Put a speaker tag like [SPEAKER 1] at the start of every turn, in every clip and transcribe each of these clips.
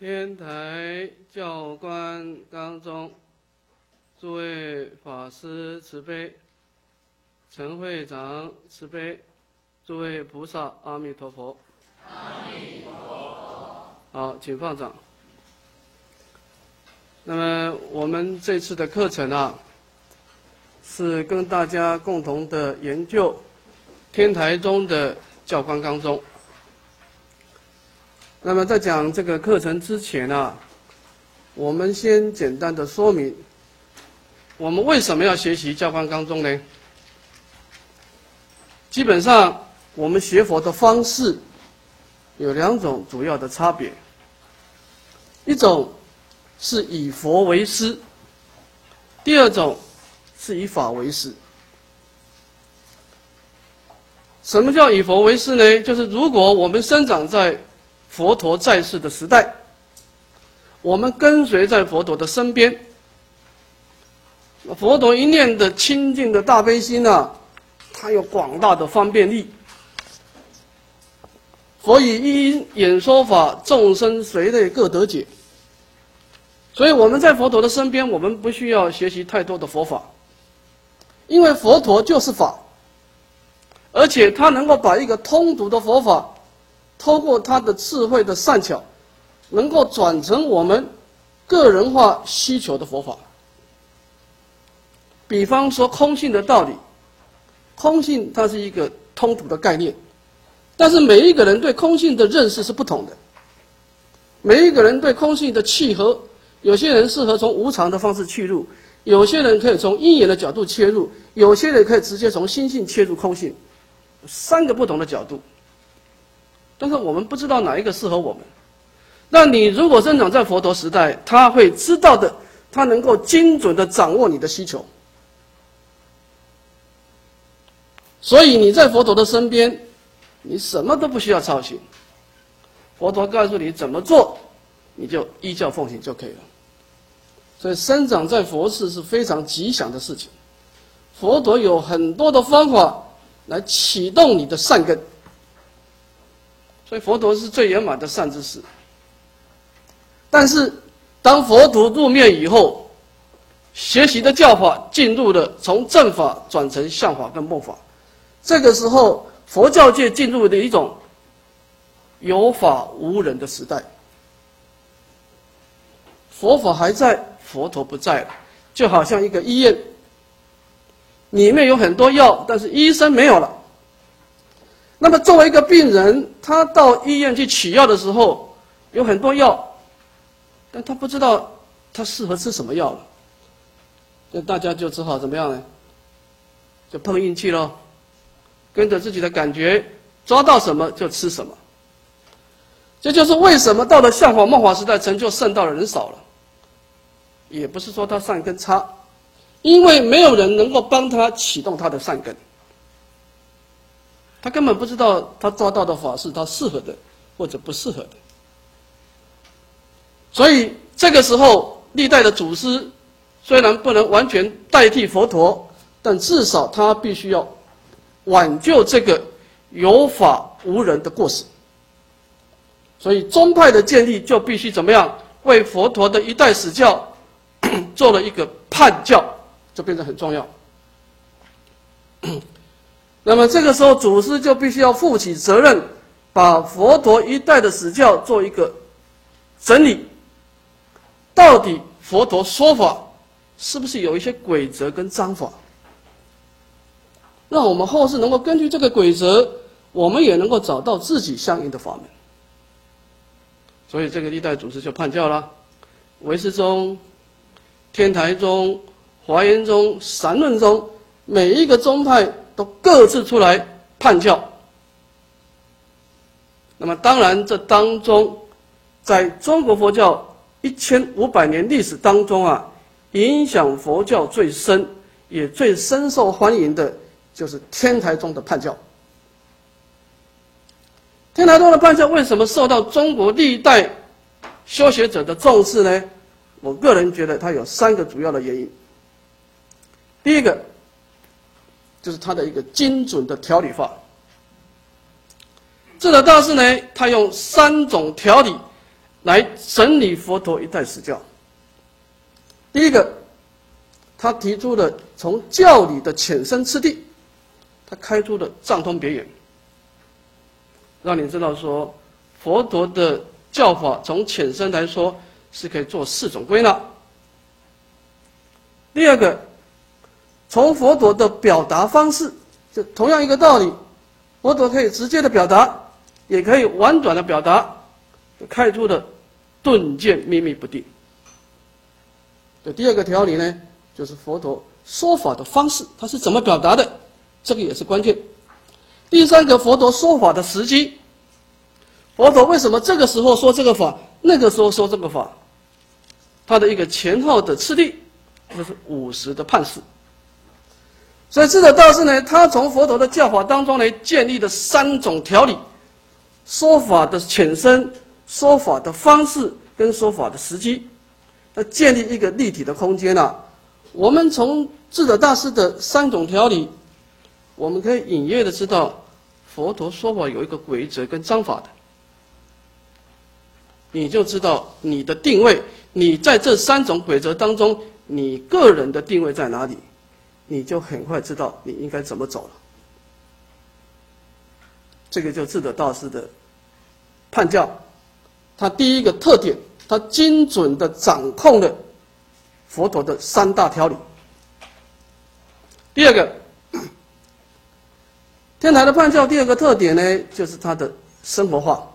[SPEAKER 1] 天台教官当中，诸位法师慈悲，陈会长慈悲，诸位菩萨阿弥陀佛。
[SPEAKER 2] 阿弥陀佛。
[SPEAKER 1] 好，请放掌。那么我们这次的课程啊，是跟大家共同的研究天台宗的教官纲宗。那么在讲这个课程之前啊，我们先简单的说明，我们为什么要学习教官纲宗呢？基本上我们学佛的方式有两种主要的差别，一种是以佛为师，第二种是以法为师。什么叫以佛为师呢？就是如果我们生长在佛陀在世的时代，我们跟随在佛陀的身边，佛陀一念的清净的大悲心啊，它有广大的方便力。佛以一因演说法，众生随类各得解。所以我们在佛陀的身边，我们不需要学习太多的佛法，因为佛陀就是法，而且他能够把一个通俗的佛法，透过他的智慧的善巧，能够转成我们个人化需求的佛法。比方说空性的道理，空性它是一个通俗的概念，但是每一个人对空性的认识是不同的，每一个人对空性的契合，有些人适合从无常的方式去入，有些人可以从因缘的角度切入，有些人可以直接从心性切入空性，三个不同的角度。但是我们不知道哪一个适合我们。那你如果生长在佛陀时代，他会知道的，他能够精准的掌握你的需求。所以你在佛陀的身边，你什么都不需要操心，佛陀告诉你怎么做，你就依教奉行就可以了。所以生长在佛寺是非常吉祥的事情。佛陀有很多的方法来启动你的善根，所以佛陀是最圆满的善知识。但是当佛陀入灭以后，学习的教法进入了从正法转成相法跟梦法，这个时候佛教界进入了一种有法无人的时代。佛法还在，佛陀不在了，就好像一个医院，里面有很多药，但是医生没有了。那么作为一个病人，他到医院去取药的时候，有很多药，但他不知道他适合吃什么药了，那大家就只好怎么样呢？就碰运气咯，跟着自己的感觉，抓到什么就吃什么。这就是为什么到了相法梦法时代，成就圣道的人少了。也不是说他善根差，因为没有人能够帮他启动他的善根，他根本不知道他抓到的法是他适合的或者不适合的。所以这个时候历代的祖师虽然不能完全代替佛陀，但至少他必须要挽救这个有法无人的过失。所以宗派的建立就必须怎么样，为佛陀的一代史教做了一个判教，就变得很重要。那么这个时候祖师就必须要负起责任，把佛陀一代的史教做一个整理，到底佛陀说法是不是有一些规则跟章法，让我们后世能够根据这个规则，我们也能够找到自己相应的法门。所以这个历代祖师就判教了，唯识宗、天台宗、华严宗、散论宗，每一个宗派都各自出来判教。那么当然这当中，在中国佛教1500年历史当中啊，影响佛教最深也最深受欢迎的就是天台宗的判教。天台宗的判教为什么受到中国历代修学者的重视呢？我个人觉得它有3个主要的原因。第一个就是它的一个精准的条理法。智者大师呢，他用3种条理来整理佛陀一代实教。第一个，他提出了从教理的浅深次第，他开出了藏通别圆，让你知道说佛陀的教法从浅深来说是可以做4种归纳。第二个，从佛陀的表达方式，就同样一个道理，佛陀可以直接的表达，也可以婉转的表达，开出了顿渐秘密不定。第二个条理呢，就是佛陀说法的方式，他是怎么表达的，这个也是关键。第三个，佛陀说法的时机，佛陀为什么这个时候说这个法，那个时候说这个法，他的一个前后的次第，这是50的判事。所以智者大师呢，他从佛陀的教法当中呢，建立了3种条理：说法的浅深、说法的方式跟说法的时机。他建立一个立体的空间啊。我们从智者大师的3种条理，我们可以隐约的知道，佛陀说法有一个规则跟章法的，你就知道你的定位，你在这3种规则当中，你个人的定位在哪里，你就很快知道你应该怎么走了。这个就智者大师的判教，他第一个特点，他精准的掌控了佛陀的3大条理。第二个，天台的判教第二个特点呢，就是它的生活化。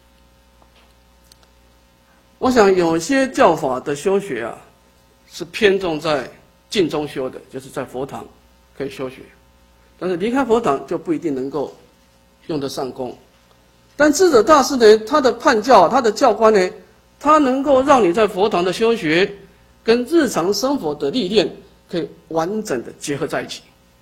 [SPEAKER 1] 我想有些教法的修学啊，是偏重在静中修的，就是在佛堂可以修学，但是离开佛堂就不一定能够用得上功。但智者大师呢，他的判教，他的教观呢，他能够让你在佛堂的修学跟日常生活的历练可以完整的结合在一起。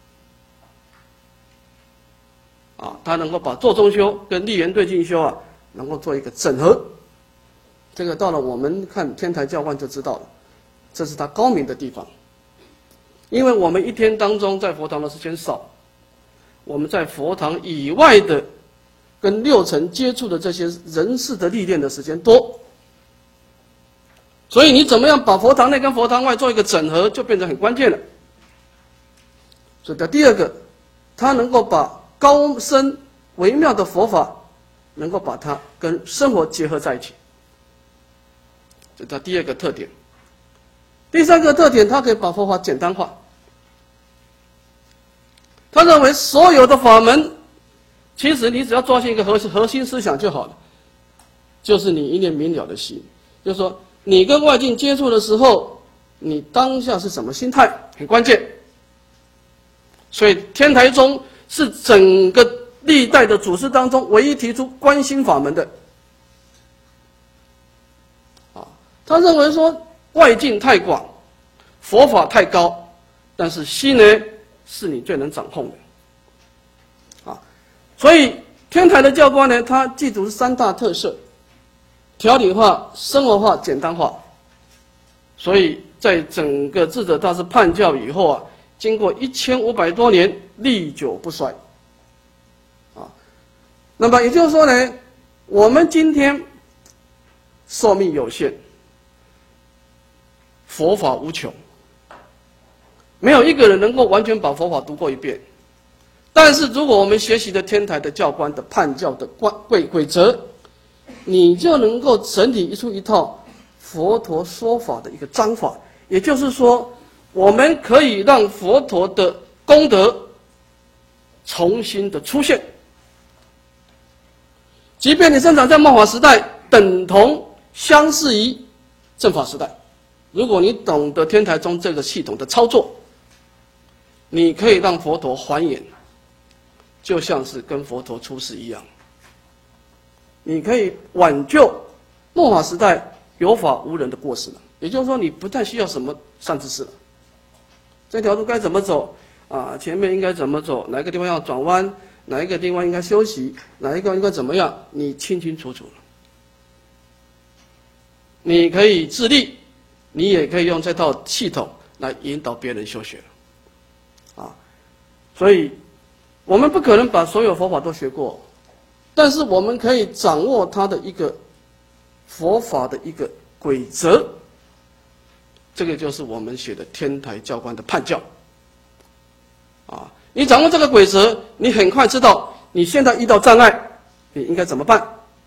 [SPEAKER 1] 他能够把坐中修跟立言对境修啊，能够做一个整合。这个到了我们看天台教观就知道了，这是他高明的地方。因为我们一天当中在佛堂的时间少，我们在佛堂以外的跟6尘接触的这些人事的历练的时间多，所以你怎么样把佛堂内跟佛堂外做一个整合，就变得很关键了。所以第二个，他能够把高深微妙的佛法，能够把它跟生活结合在一起，这是他第二个特点。第三个特点，他可以把佛法简单化。他认为所有的法门，其实你只要抓紧一个核心思想就好了，就是你一念明了的心，就是说你跟外境接触的时候，你当下是什么心态，很关键。所以天台宗是整个历代的祖师当中唯一提出观心法门的。他认为说外境太广，佛法太高，但是心呢是你最能掌控的。所以天台的教观呢，它记住3大特色：条理化、生活化、简单化。所以在整个智者大师判教以后啊，经过1500多年，历久不衰。那么也就是说呢，我们今天寿命有限，佛法无穷，没有一个人能够完全把佛法读过一遍。但是如果我们学习的天台的教观的判教的规则，你就能够整理出一套佛陀说法的一个章法。也就是说，我们可以让佛陀的功德重新的出现。即便你生长在末法时代，等同相似于正法时代，如果你懂得天台宗这个系统的操作，你可以让佛陀还原，就像是跟佛陀出世一样。你可以挽救末法时代有法无人的过失了。也就是说，你不太需要什么善知识了。这条路该怎么走啊？前面应该怎么走？哪个地方要转弯？哪一个地方应该休息？哪一个应该怎么样？你清清楚楚了。你可以自立，你也可以用这套系统来引导别人修学了。所以我们不可能把所有佛法都学过，但是我们可以掌握它的一个佛法的一个规则，这个就是我们写的天台教官的判教。啊，你掌握这个规则，你很快知道你现在遇到障碍，你应该怎么办？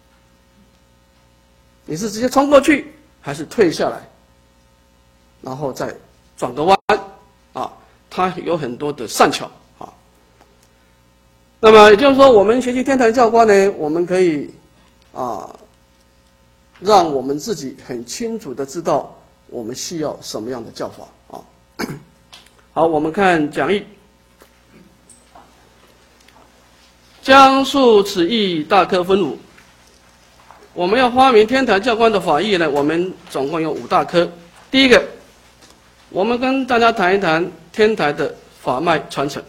[SPEAKER 1] 你是直接冲过去，还是退下来，然后再转个弯？啊，它有很多的善巧啊。那么也就是说，我们学习天台教官呢，我们可以让我们自己很清楚的知道我们需要什么样的教法啊。好，我们看讲义。将述此义大科分5。我们要发明天台教官的法义呢，我们总共有5大科。第一个，我们跟大家谈一谈天台的法脉传承。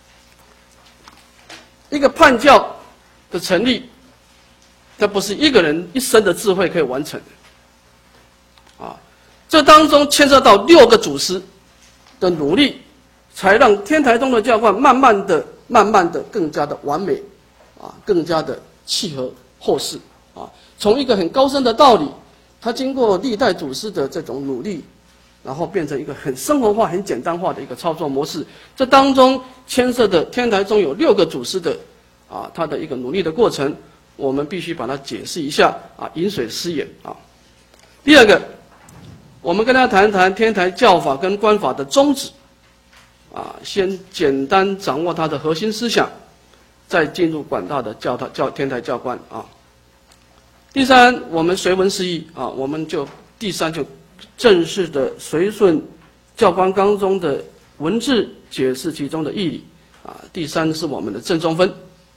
[SPEAKER 1] 一个判教的成立，这不是一个人一生的智慧可以完成的。啊，这当中牵涉到6个祖师的努力，才让天台宗的教官慢慢的更加的完美，啊，更加的契合后世。啊，从一个很高深的道理，它经过历代祖师的这种努力，然后变成一个很生活化、很简单化的一个操作模式。这当中牵涉的天台宗有6个祖师的他的一个努力的过程，我们必须把它解释一下啊，饮水思源啊。第二个，我们跟大家谈一谈天台教法跟观法的宗旨啊，先简单掌握它的核心思想，再进入广大的天台教观啊。第三，我们随文释义啊，我们第三就正式的随顺教官纲中的文字解释其中的义理啊。第三是我们的正中分。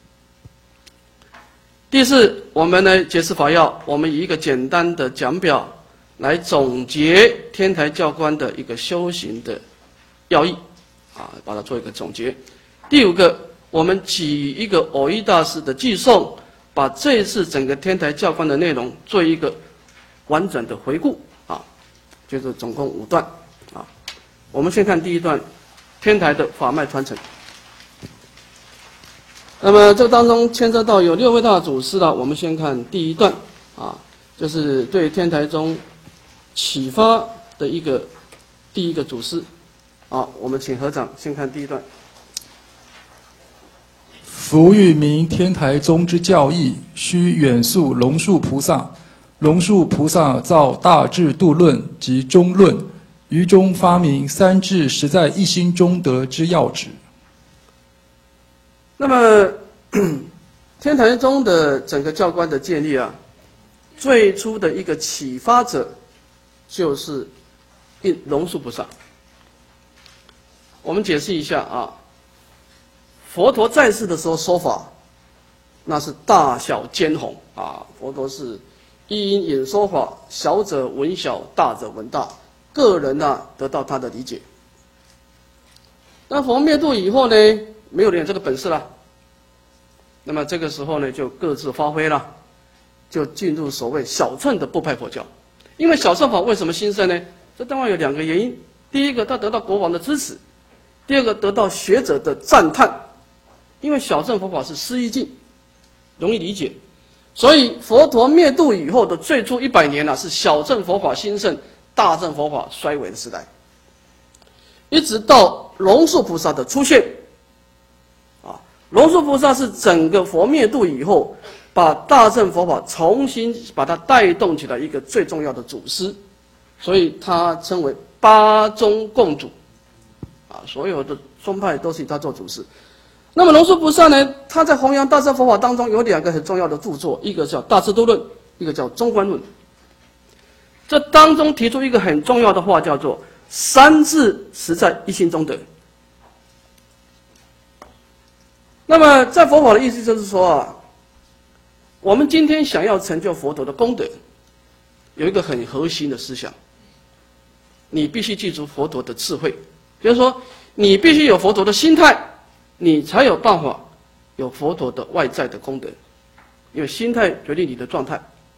[SPEAKER 1] 第四，我们呢解释法要，我们以一个简单的讲表来总结天台教官的一个修行的要义啊，把它做一个总结。第5个，我们举一个偶一大师的寄颂，把这一次整个天台教官的内容做一个完整的回顾啊，就是总共5段啊。我们先看第1段，天台的法脉传承。那么这当中牵涉到有6位大祖师了，我们先看第1段啊，就是对天台宗启发的第一个祖师啊。我们请合掌先看第1段。
[SPEAKER 3] 夫欲明天台宗之教义，须远溯龙树菩萨。龙树菩萨造大智度论及中论，于中发明三智实在一心中得之要旨。
[SPEAKER 1] 那么天台宗的整个教观的建立啊，最初的一个启发者就是龙树菩萨。我们解释一下啊，佛陀在世的时候说法，那是大小兼弘啊。佛陀是一因演说法，小者闻小，大者闻大，个人得到他的理解。那佛灭度以后呢，没有人有这个本事了。那么这个时候呢，就各自发挥了，就进入所谓小乘的部派佛教。因为小乘法为什么兴盛呢？这当然有2个原因。第一个，他得到国王的支持；第二个，得到学者的赞叹。因为小乘佛法是诗意境，容易理解，所以佛陀灭度以后的最初100年是小乘佛法兴盛、大乘佛法衰微的时代，一直到龙树菩萨的出现。龙树菩萨是整个佛灭度以后，把大乘佛法重新把它带动起来一个最重要的祖师，所以他称为8宗共主，所有的宗派都是以他做祖师。那么龙树菩萨呢，他在弘扬大乘佛法当中有2个很重要的著作，一个叫《大智度论》，一个叫《中观论》。这当中提出一个很重要的话，叫做“三智实在一心中得”。那么在佛法的意思就是说我们今天想要成就佛陀的功德，有一个很核心的思想，你必须记住佛陀的智慧，就是说你必须有佛陀的心态，你才有办法有佛陀的外在的功德，因为心态决定你的状态。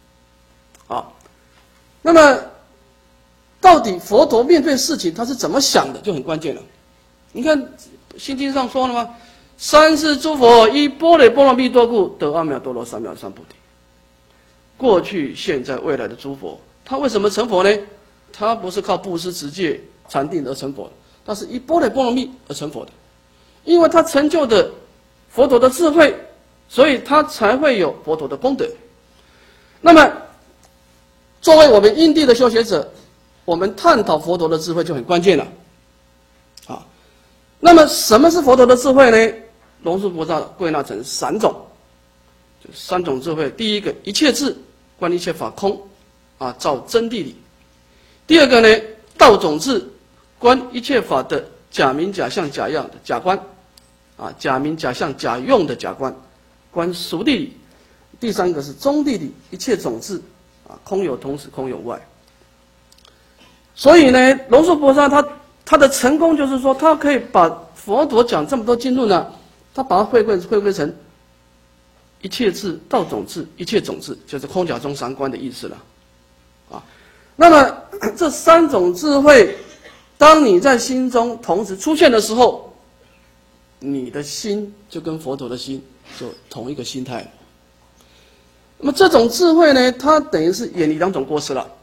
[SPEAKER 1] 那么到底佛陀面对事情他是怎么想的，就很关键了。你看心经上说了吗？三世诸佛依般若波罗蜜多故，得阿耨多罗三藐三菩提。 过去、现在、未来的诸佛，他为什么成佛呢？他不是靠布施、持戒、禅定而成佛的，他是依般若波罗蜜而成佛的。因为他成就的佛陀的智慧，所以他才会有佛陀的功德。那么，作为我们因地的修学者，我们探讨佛陀的智慧就很关键了。啊，那么什么是佛陀的智慧呢？龙树菩萨归纳成3种，就3种智慧。第一个，一切智，观一切法空，啊，照真谛理。第二个呢，道种智，观一切法的假名、假相、假样的假观，啊，假名、假相、假用的假观，观熟谛理。第3个是中谛理，一切种智，啊，空有同时，空有外。所以呢，龙树菩萨他的成功就是说，他可以把佛陀讲这么多经论呢，他把它汇归成一切智、道种智、一切种智，就是空假中三观的意思了。啊，那么这3种智慧，当你在心中同时出现的时候，你的心就跟佛陀的心就同一个心态了。那么这种智慧呢，它等于是远离2种过失了，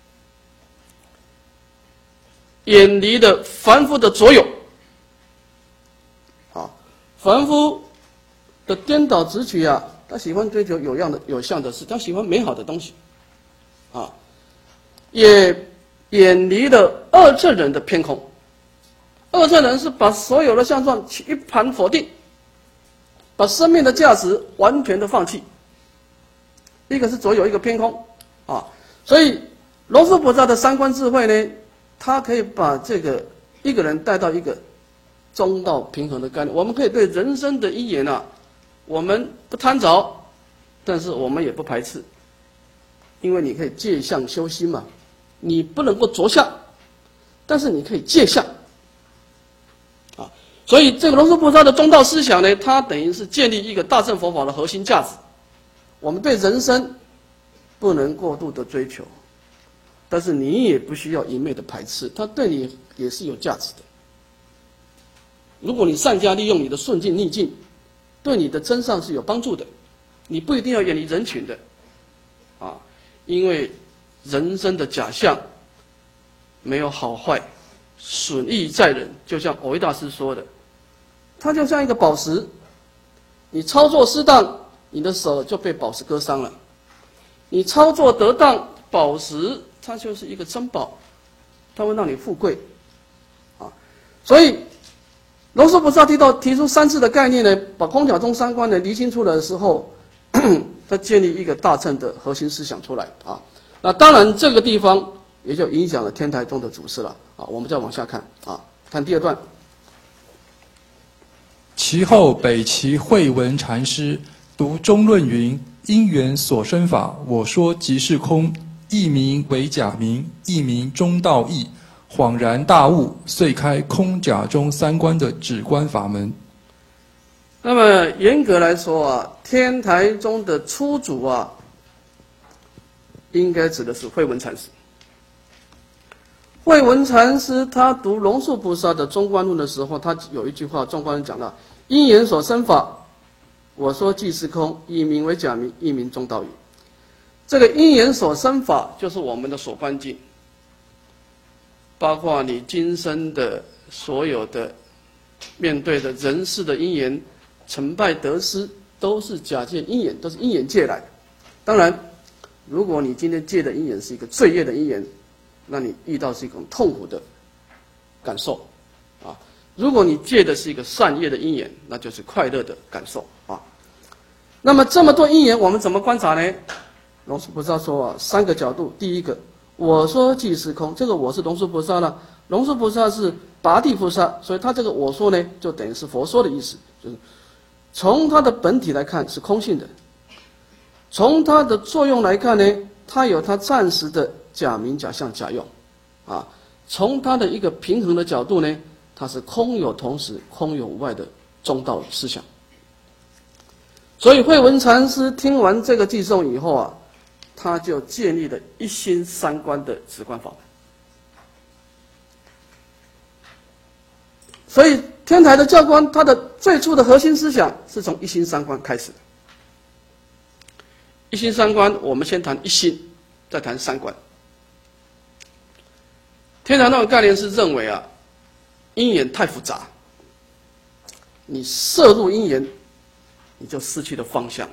[SPEAKER 1] 远离的凡夫的左右，啊，凡夫的颠倒执取啊，他喜欢追求有相的事，他喜欢美好的东西，啊，也远离了二乘人的偏空。二乘人是把所有的相状一盘否定，把生命的价值完全的放弃。一个是左有，一个偏空，啊，所以龙树菩萨的3观智慧呢，他可以把这个一个人带到一个中道平衡的概念。我们可以对人生的因缘啊，我们不贪着，但是我们也不排斥，因为你可以借相修心嘛，你不能够着相，但是你可以借相，啊，所以这个龙树菩萨的中道思想呢，它等于是建立一个大乘佛法的核心价值。我们对人生不能过度的追求，但是你也不需要一昧的排斥，它对你也是有价值的。如果你善加利用你的顺境逆境，对你的真上是有帮助的。你不一定要远离人群的，啊，因为人生的假象没有好坏，损益在人。就像藕益大师说的，它就像一个宝石，你操作失当，你的手就被宝石割伤了；你操作得当，宝石它就是一个珍宝，它会让你富贵，啊，所以龙树菩萨提出3次的概念呢，把空假中三观呢厘清出来的时候，他建立一个大乘的核心思想出来啊。那当然这个地方也就影响了天台宗的祖师了啊。我们再往下看啊，看第2段。
[SPEAKER 3] 其后北齐慧文禅师读中论云：因缘所生法，我说即是空，一名为假名，一名中道义。恍然大悟，遂开空假中三观的止观法门。
[SPEAKER 1] 那么严格来说啊，天台宗的初祖啊，应该指的是慧文禅师。慧文禅师他读龙树菩萨的中观论的时候，他有一句话，中观论讲到：因缘所生法，我说即是空，一名为假名，一名中道义。这个因缘所生法，就是我们的所观境，包括你今生的所有的面对的人事的因缘，成败得失都是假借因缘，都是因缘借来的。当然，如果你今天借的因缘是一个罪业的因缘，那你遇到是一种痛苦的感受啊。如果你借的是一个善业的因缘，那就是快乐的感受啊。那么这么多因缘，我们怎么观察呢？龙树菩萨说啊，3个角度。第一个，我说即是空，这个我是龙树菩萨了。龙树菩萨是拔地菩萨，所以他这个我说呢，就等于是佛说的意思，就是从它的本体来看是空性的，从它的作用来看呢，它有它暂时的假名、假相、假用，啊，从它的一个平衡的角度呢，它是空有同时、空有无外的中道思想。所以慧文禅师听完这个偈颂以后啊，他就建立了一心三观的止观法门。所以天台的教观，它的最初的核心思想是从一心三观开始的。 一心三观，我们先谈一心，再谈三观。天台那种概念是认为啊，因缘太复杂，你摄入因缘，你就失去了方向。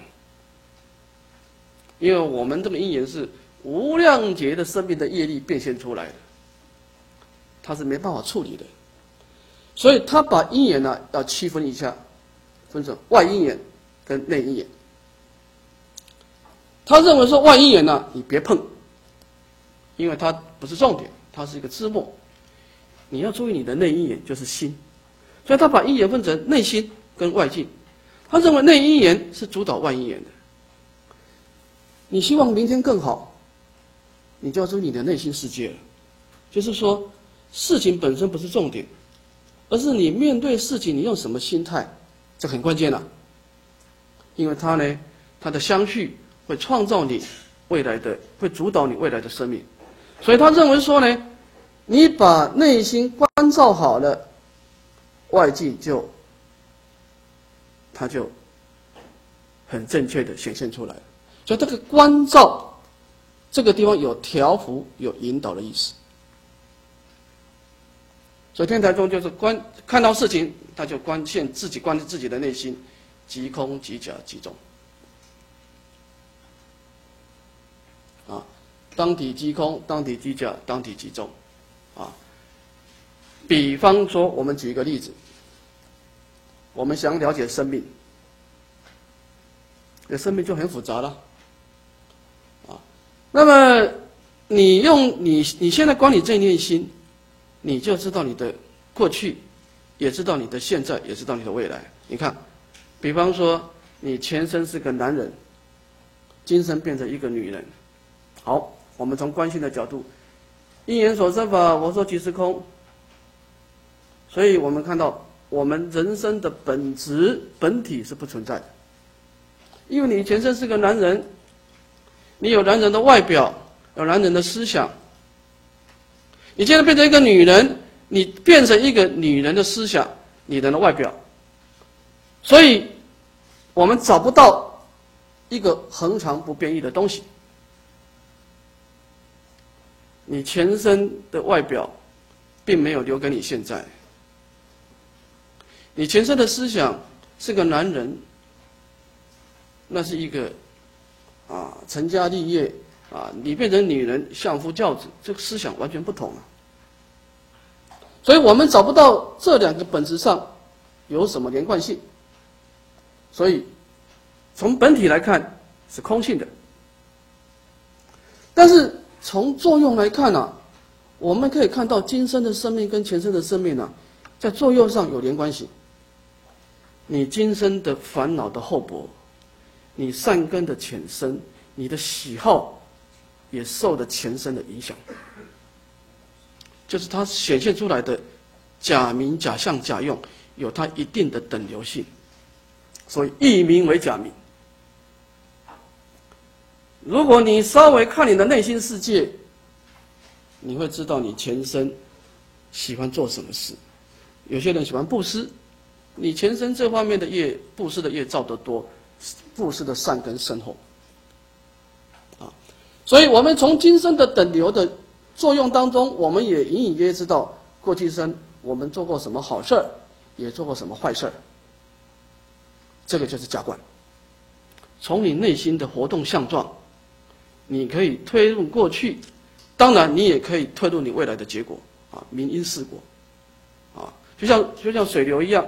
[SPEAKER 1] 因为我们这么因缘是无量劫的生命的业力变现出来的，它是没办法处理的，所以他把因缘呢要区分一下，分成外因缘跟内因缘。他认为说外因缘呢，你别碰，因为它不是重点，它是一个枝末。你要注意你的内因缘，就是心。所以他把因缘分成内心跟外境。他认为内因缘是主导外因缘的。你希望明天更好，你就要注意你的内心世界了。就是说，事情本身不是重点，而是你面对事情你用什么心态，这很关键了。因为它呢，它的相续会创造你未来的，会主导你未来的生命。所以他认为说呢，你把内心关照好了，外境它就很正确的显现出来了。所以这个关照这个地方有调伏、有引导的意思。所以天台宗就是看到事情，他就关注自己的内心，即空即假即中。当体即空，当体即假，当体即中。比方说，我们举一个例子，我们想了解生命，这生命就很复杂了。那么你现在观你这一念心，你就知道你的过去，也知道你的现在，也知道你的未来。你看，比方说你前身是个男人，今生变成一个女人。好，我们从观性的角度，因缘所生法，我说即是空。所以我们看到我们人生的本质本体是不存在的，因为你前身是个男人，你有男人的外表，有男人的思想。你现在变成一个女人，你变成一个女人的思想，女人的外表。所以我们找不到一个恒常不变异的东西。你前身的外表并没有留给你现在，你前身的思想是个男人，那是一个成家立业你变成女人相夫教子，这个思想完全不同了。所以我们找不到这两个本质上有什么连贯性，所以从本体来看是空性的。但是从作用来看我们可以看到今生的生命跟前生的生命在作用上有连贯性。你今生的烦恼的厚薄，你善根的浅深，你的喜好也受了前生的影响，就是它显现出来的假名、假相、假用，有它一定的等流性，所以一名为假名。如果你稍微看你的内心世界，你会知道你前生喜欢做什么事。有些人喜欢布施，你前生这方面的业，布施的业造得多，布施的善根深厚。所以我们从今生的等流的作用当中，我们也隐隐约约知道过去生我们做过什么好事儿，也做过什么坏事儿。这个就是假观。从你内心的活动相状，你可以推论过去，当然你也可以推论你未来的结果明因事果就像水流一样，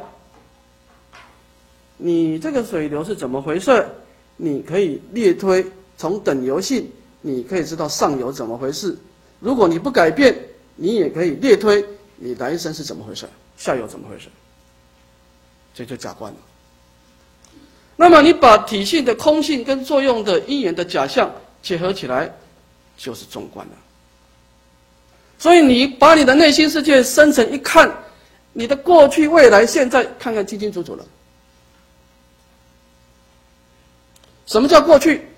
[SPEAKER 1] 你这个水流是怎么回事，你可以列推，从等流性你可以知道上游怎么回事。如果你不改变，你也可以列推你来生是怎么回事，下游怎么回事，这就假观了。那么你把体性的空性跟作用的因缘的假象结合起来，就是中观了。所以你把你的内心世界深层一看，你的过去、未来、现在看看清清楚楚了。什么叫过去？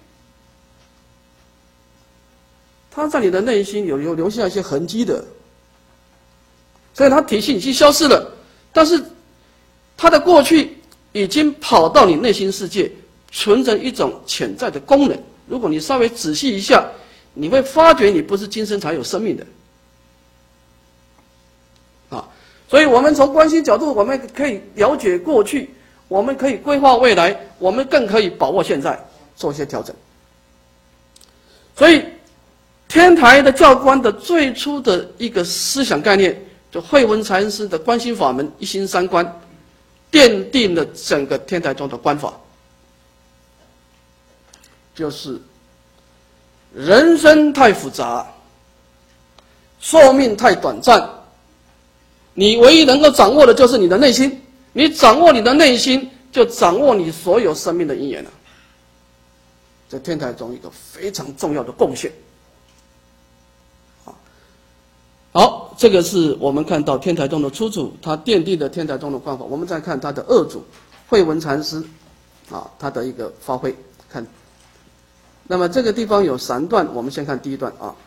[SPEAKER 1] 它在你的内心有留下一些痕迹的，所以它体系已经消失了，但是它的过去已经跑到你内心世界，存着一种潜在的功能， 如果你稍微仔细一下，你会发觉你不是今生才有生命的。所以我们从观心角度，我们可以了解过去，我们可以规划未来，我们更可以把握现在，做一些调整。所以，天台的教观的最初的一个思想概念，就慧文禅师的观心法门一心三观，奠定了整个天台宗的观法，就是人生太复杂，寿命太短暂。你唯一能够掌握的就是你的内心，你掌握你的内心，就掌握你所有生命的因缘了。在天台中一个非常重要的贡献。好，这个是我们看到天台宗的初祖，他奠定的天台宗的观法。我们再看他的二祖慧文禅师，他的一个发挥。看，那么这个地方有3段，我们先看第一段啊。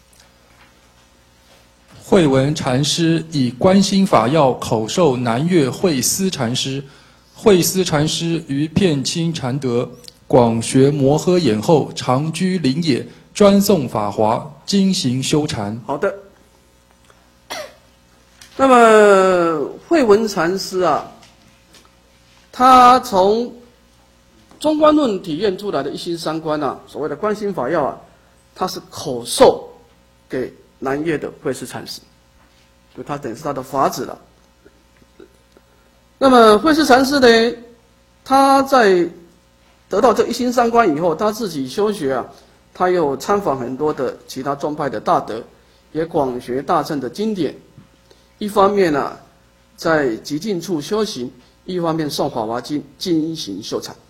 [SPEAKER 3] 慧文禅师以观心法要口授南岳慧思禅师，慧思禅师于片清禅德，广学摩诃演后，常居林野，专诵法华，精行修禅。
[SPEAKER 1] 好的。那么慧文禅师他从中观论体验出来的一心三观所谓的观心法要他是口授给南岳的慧思禅师，就他等于是他的法子了。那么慧思禅师呢，他在得到这一心三观以后，他自己修学他又参访很多的其他宗派的大德，也广学大乘的经典。一方面在极静处修行，一方面诵法华经，精行修禅。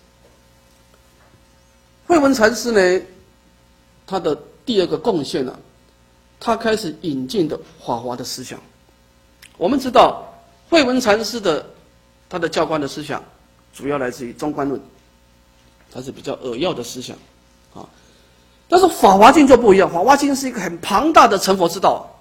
[SPEAKER 1] 慧文禅师呢，他的第二个贡献他开始引进的法华的思想。我们知道慧文禅师他的教观的思想主要来自于中观论，它是比较扼要的思想但是法华经就不一样，法华经是一个很庞大的成佛之道，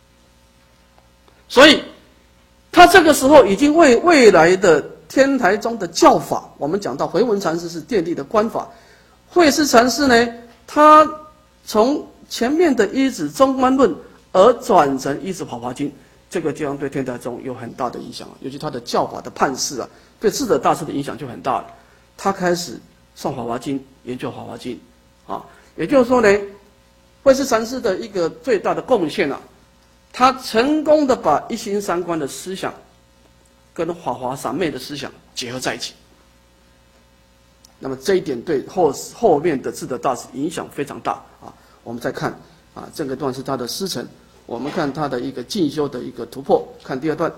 [SPEAKER 1] 所以他这个时候已经为未来的天台宗的教法，我们讲到慧文禅师是奠定的观法，慧思禅师呢，他从前面的依止中观论而转成依止法华经，这个将对天台宗有很大的影响，尤其他的教法的判释对智者大师的影响就很大了。他开始诵法华经，研究法华经也就是说呢，慧思禅师的一个最大的贡献他成功的把一心三观的思想跟法华三昧的思想结合在一起。那么这一点对后面的智者大师影响非常大我们再看这个段是他的师承，我们看他的一个进修的一个突破。看第2段。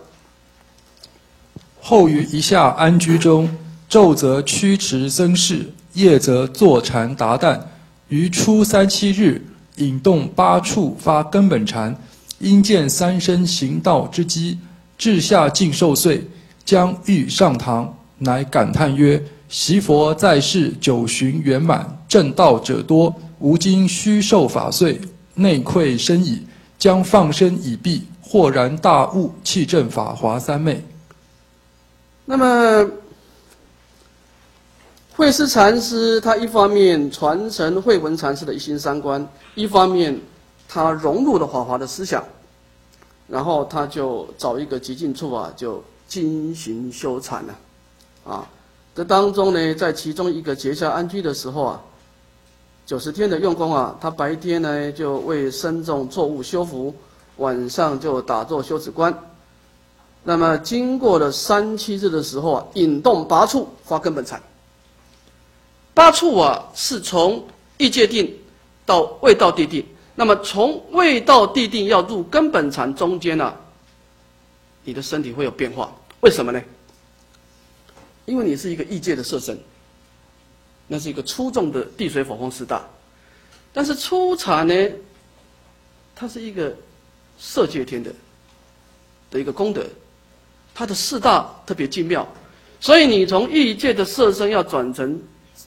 [SPEAKER 3] 后于一下安居中，昼则驱驰僧事，夜则坐禅达旦。于初3、7日，引动8处发根本禅，因见三身行道之机，至下尽受岁，将欲上堂，乃感叹曰：习佛在世久寻圆满，正道者多，吾今须受法岁，内愧深矣，将放生以毕，豁然大悟，弃证法华三昧。
[SPEAKER 1] 那么慧思禅师他一方面传承慧文禅师的一心三观，一方面他融入了法华的思想，然后他就找一个极静处就精行修禅了这当中呢，在其中一个结下安居的时候90天的用功他白天呢就为僧众作物修福，晚上就打坐修止观。那么经过了3、7日的时候引动8处发根本禅。8处是从异界定到未到地定，那么从未到地定要入根本禅中间你的身体会有变化。为什么呢？因为你是一个异界的色身，那是一个粗重的地水火风四大。但是初禅呢，它是一个色界天的一个功德，它的四大特别精妙，所以你从异界的色身要转成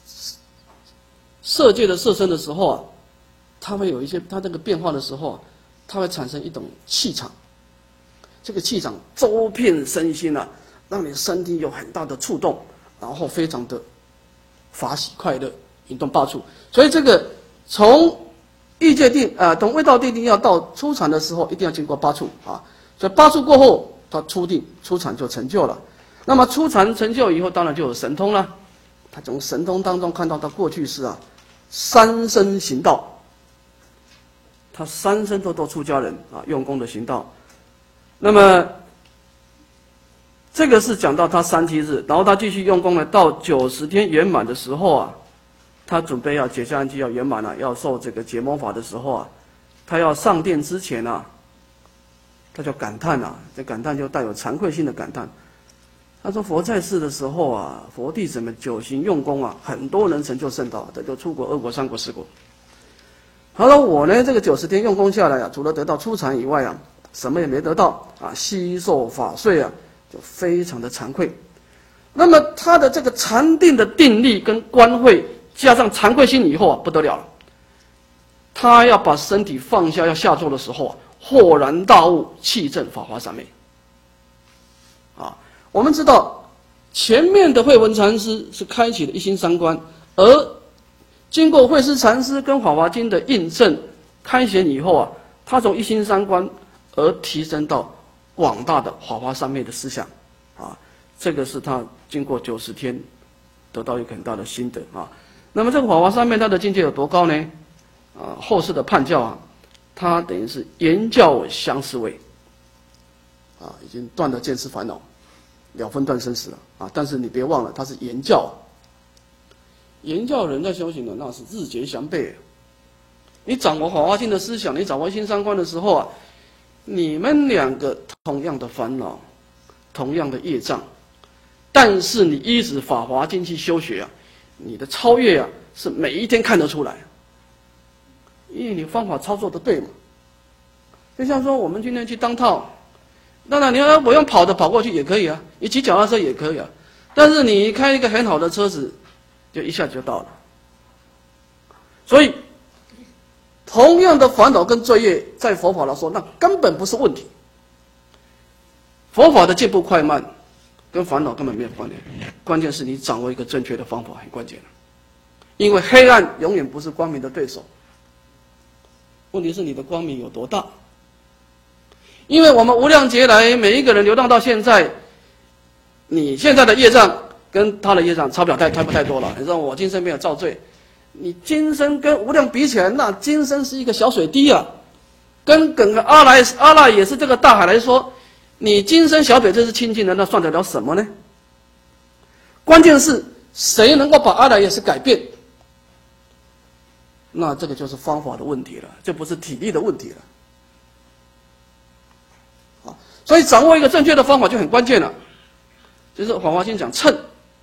[SPEAKER 1] 色界的色身的时候它会有一些它那个变化的时候它会产生一种气场，这个气场周遍身心让你身体有很大的触动，然后非常的法喜快乐， 引动八处。所以这个从欲界定从未到地定要到初禅的时候，一定要经过八处啊。所以八处过后，他初定初禅就成就了。那么初禅成就以后，当然就有神通了。他从神通当中看到他过去是三生行道，他三生都出家人用功的行道。那么这个是讲到他37日，然后他继续用功呢，到90天圆满的时候他准备要解下安居要圆满了，要受这个解蒙法的时候他要上殿之前他就感叹这感叹就带有惭愧心的感叹。他说：“佛在世的时候佛弟子们久行用功很多人成就圣道，这就出国、2国、3国、4国。他说我呢，这个90天用功下来除了得到初禅以外什么也没得到悉受法税就非常的惭愧。那么他的这个禅定的定力跟观慧，加上惭愧心以后不得了了。他要把身体放下，要下座的时候豁然大悟，气证法华三昧。我们知道前面的慧文禅师是开启了一心三观，而经过慧思禅师跟法华经的印证开显以后他从一心三观而提升到广大的法华三昧的思想这个是他经过90天得到一个很大的心得那么这个法华三昧他的境界有多高呢？后世的判教他等于是言教相思维已经断了见思烦恼，了分断生死了但是你别忘了，他是言教言教人在修行的那是日节相悖你掌握法华经的思想，你掌握一心三观的时候你们两个同样的烦恼，同样的业障，但是你依止法华经去修学你的超越是每一天看得出来，因为你方法操作的对嘛。就像说我们今天去当套，当然你要我用跑的跑过去也可以你骑脚踏车也可以但是你开一个很好的车子，就一下就到了。所以同样的烦恼跟罪业，在佛法来说，那根本不是问题。佛法的进步快慢，跟烦恼根本没有关联，关键是你掌握一个正确的方法，很关键。因为黑暗永远不是光明的对手，问题是你的光明有多大。因为我们无量劫来，每一个人流浪到现在，你现在的业障跟他的业障差不太多了。你说我今生没有造罪，你今生跟无量比起来，那今生是一个小水滴跟整个阿赖也是这个大海来说，你今生小水这是清净的，那算得了什么呢？关键是谁能够把阿赖耶识改变？那这个就是方法的问题了，这不是体力的问题了。所以掌握一个正确的方法就很关键了。就是《法华经》讲乘，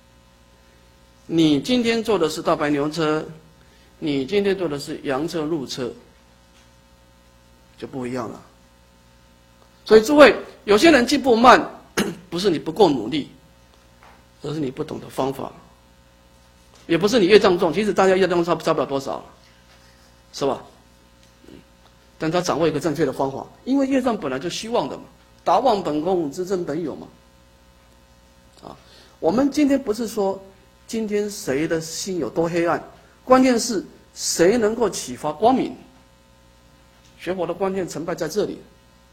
[SPEAKER 1] 你今天坐的是大白牛车，你今天坐的是羊车、鹿车，就不一样了。所以诸位，有些人进步慢，不是你不够努力，而是你不懂得方法，也不是你业障重，其实大家业障差不了多少，是吧？但他掌握一个正确的方法，因为业障本来就虚妄的嘛。达妄本空，知正本有嘛。我们今天不是说今天谁的心有多黑暗，关键是谁能够启发光明。学佛的关键成败在这里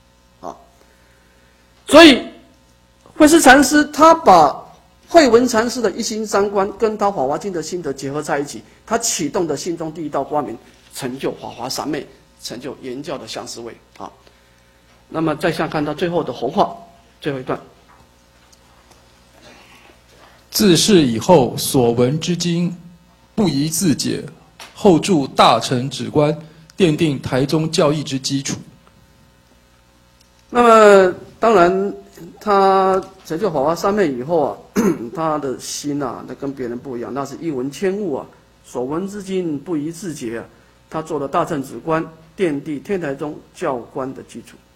[SPEAKER 1] 所以慧思禅师他把慧文禅师的一心三观跟他《法华经》的心得结合在一起，他启动的心中第一道光明，成就法华三昧，成就言教的相思维那么再下看到最后的弘化，最后一段。
[SPEAKER 3] 自是以后所闻之经，不宜自解，后著大乘止观，奠定台宗教义之基础。
[SPEAKER 1] 那么当然，他成就法华三昧以后他的心那跟别人不一样，那是一闻千悟所闻之经不宜自解他做了大乘止观，奠定天台宗教观的基础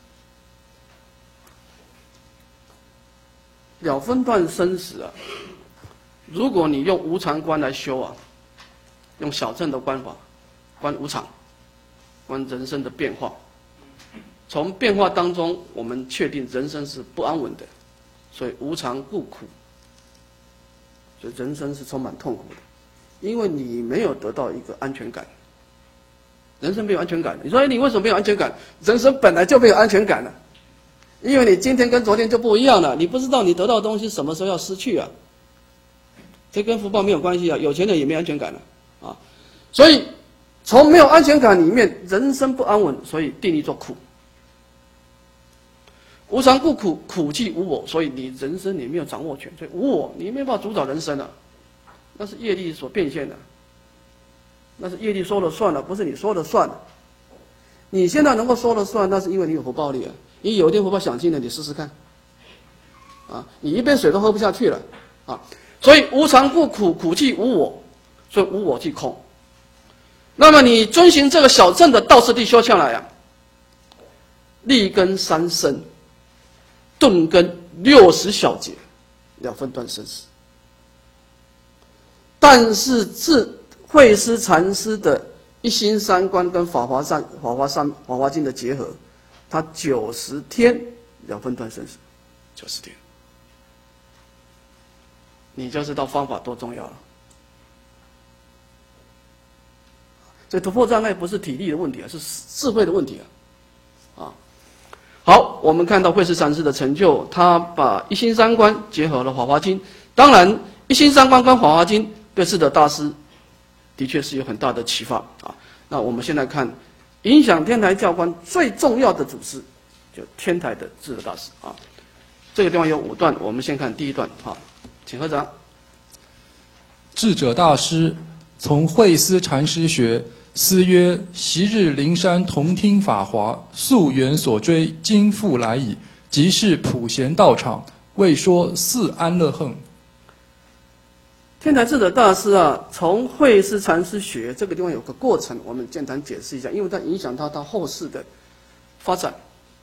[SPEAKER 1] 了分断生死如果你用无常观来修用小乘的观法，观无常，观人生的变化，从变化当中我们确定人生是不安稳的，所以无常故苦，所以人生是充满痛苦的。 因为你没有得到一个安全感。人生没有安全感，你说你为什么没有安全感？人生本来就没有安全感了，因为你今天跟昨天就不一样了，你不知道你得到的东西什么时候要失去啊。这跟福报没有关系啊，有钱人也没安全感了啊。所以从没有安全感里面，人生不安稳，所以定义做苦。无常故苦，苦即无我，所以你人生你没有掌握权，所以无我，你没办法主导人生了，那是业力所变现的。那是业力说了算了，不是你说了算了。你现在能够说了算，那是因为你有福报力啊。你有一天福报享尽了，你试试看，啊，你一杯水都喝不下去了，啊，所以无常故苦，苦即无我，所以无我即空。那么你遵循这个小乘的道次第修下来啊，立根三生，顿根60小节，要分段生死。但是慧思禅师的一心三观跟法华经的结合，他90天要分段生死，90天，你就知道方法多重要了。所以突破障碍不是体力的问题啊，是智慧的问题啊。好，我们看到慧思禅师的成就，他把一心三观结合了法华经。当然，一心三观跟法华经对智者大师的确是有很大的启发啊。那我们现在看影响天台教官最重要的祖师，就天台的智者大师啊。这个地方有5段，我们先看第1段啊，请合掌。
[SPEAKER 3] 智者大师从慧思禅师学，思曰：昔日灵山同听法华，溯源所追，今复来矣。即是普贤道场，为说四安乐横。
[SPEAKER 1] 天台智者大师啊，从慧思禅师学这个地方有个过程，我们简单解释一下，因为它影响到他后世的发展。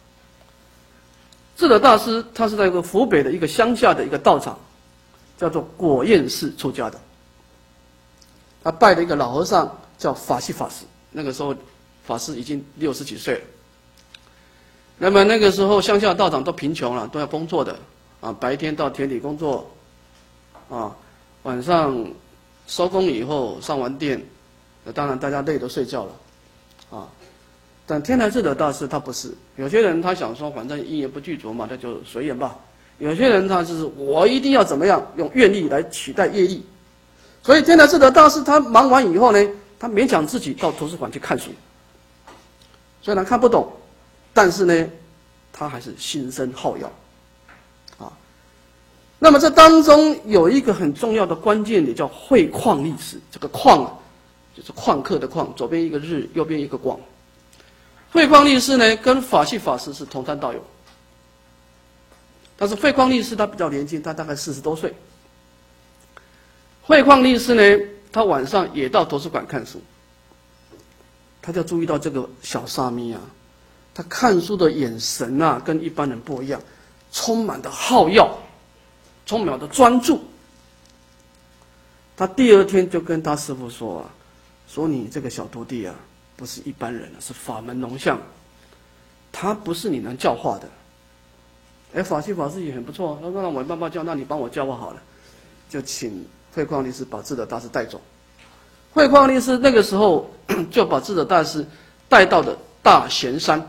[SPEAKER 1] 智者大师他是在一个湖北的一个乡下的一个道场，叫做果验寺出家的。他拜了一个老和尚叫法系法师，那个时候法师已经60几岁了。那么那个时候乡下道场都贫穷了，都要工作的啊，白天到田里工作啊。晚上收工以后上完殿，当然大家累都睡觉了，啊，但天台智者大师他不是，有些人他想说反正因缘不具足嘛，那就随缘吧。有些人他就是我一定要怎么样，用愿力来取代业力。所以天台智者大师他忙完以后呢，他勉强自己到图书馆去看书，虽然看不懂，但是呢，他还是心生好药。那么这当中有一个很重要的关键点，叫慧旷力士。这个旷啊，就是旷课的旷，左边一个日，右边一个广。慧旷力士呢，跟法系法师是同参道友，但是慧旷力士他比较年轻，他大概40多岁。慧旷力士呢，他晚上也到图书馆看书，他就注意到这个小沙弥啊，他看书的眼神啊，跟一般人不一样，充满了好药。充满的专注，他第2天就跟他师父说啊，说你这个小徒弟啊，不是一般人，是法门龙象，他不是你能教化的。法系法师也很不错，他说让我没办法教，那你帮我教我好了，就请慧旷力士把智者大师带走。慧旷力士那个时候就把智者大师带到了大贤山，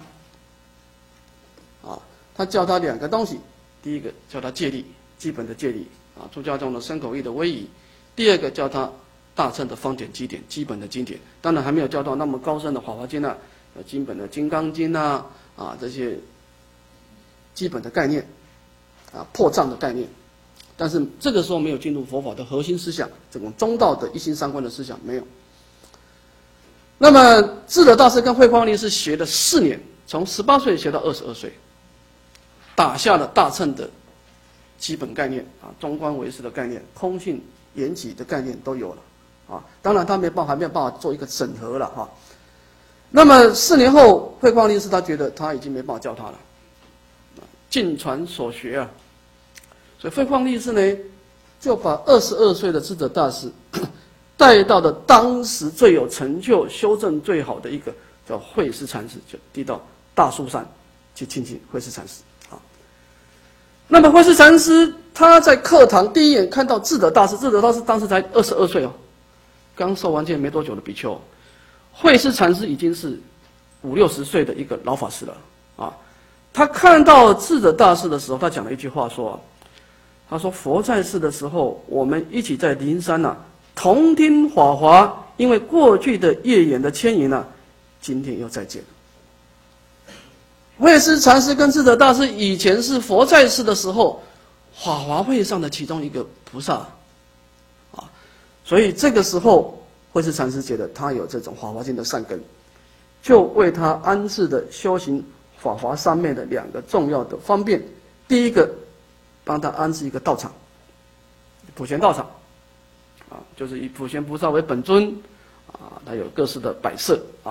[SPEAKER 1] 啊，他教他2个东西，第一个教他戒律。基本的戒律啊，出家中的身口意的威仪。第2个教他大乘的方典基典，基本的经典，当然还没有教到那么高深的《法华经》啊，基本的《金刚经》啊这些基本的概念啊，破障的概念。但是这个时候没有进入佛法的核心思想，这种中道的一心三观的思想没有。那么智者大师跟慧旷力士学了4年，从18岁学到22岁，打下了大乘的基本概念啊，中观唯识的概念，空性缘起的概念都有了啊。当然他还没有办法做一个整合了哈。那么4年后，慧旷力士他觉得他已经没办法教他了，尽传所学啊。所以慧旷力士呢，就把22岁的智者大师带到了当时最有成就、修正最好的一个叫慧思禅师，就递到大树山去亲近慧思禅师。那么慧思禅师他在课堂第一眼看到智者大师，智者大师当时才22岁哦， 刚受完戒没多久的比丘，慧思禅师已经是50-60岁的一个老法师了啊。他看到智者大师的时候，他讲了一句话说：“他说佛在世的时候，我们一起在灵山同听法华，因为过去的业缘的牵引今天又再见了。”慧思禅师跟智者大师以前是佛在世的时候法华会上的其中一个菩萨啊，所以这个时候慧思禅师觉得他有这种法华经的善根，就为他安置的修行法华三昧的2个重要的方便。第一个，帮他安置一个道场，普贤道场啊，就是以普贤菩萨为本尊啊，他有各式的摆设啊。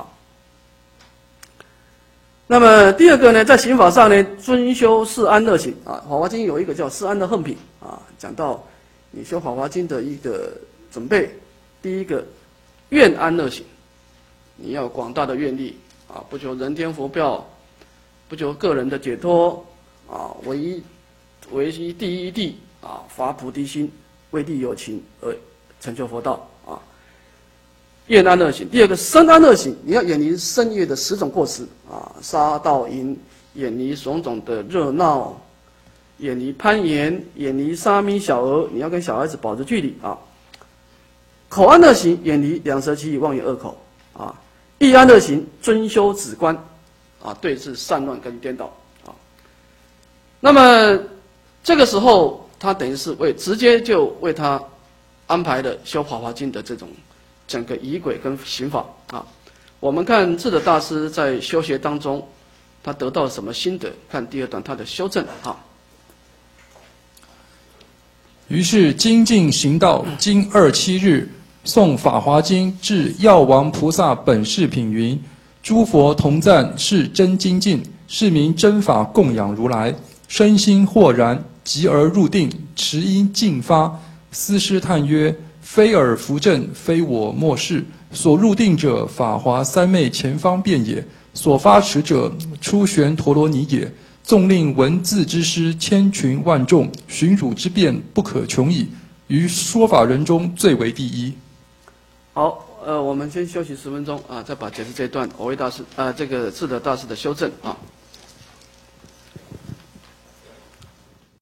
[SPEAKER 1] 那么第二个呢，在刑法上呢，遵修四安乐行啊。法华经有一个叫四安的横品啊，讲到你修法华经的一个准备。第一个，愿安乐行，你要有广大的愿力啊，不求人天福报，不求个人的解脱啊，唯一第一谛啊，发菩提心，为利有情而成就佛道啊。愿安乐行。第二个，身安乐行，你要远离身业的10种过失啊，杀盗淫，远离种种的热闹，远离攀岩，远离沙弥小儿，你要跟小孩子保持距离啊。口安乐行，远离两舌绮语，妄言恶口啊。意安乐行，遵修止观啊，对治散乱跟颠倒啊。那么这个时候，他等于是直接就为他安排了修法华经的这种整个仪轨跟行法啊。我们看智者大师在修学当中，他得到什么心得？看第2段他的修正啊。
[SPEAKER 3] 于是精进行道，经27日，诵法华经至药王菩萨本事品云：诸佛同赞是真精进，是名真法供养如来，身心豁然，即而入定，持因尽发，思师叹曰：非尔弗正，非我莫是。所入定者，法华三昧前方便也；所发持者，出玄陀罗尼也。纵令文字之师千群万众，寻汝之辩不可穷矣。于说法人中最为第一。
[SPEAKER 1] 好，我们先休息10分钟啊，再把解释这段藕益大师这个智者大师的修正啊。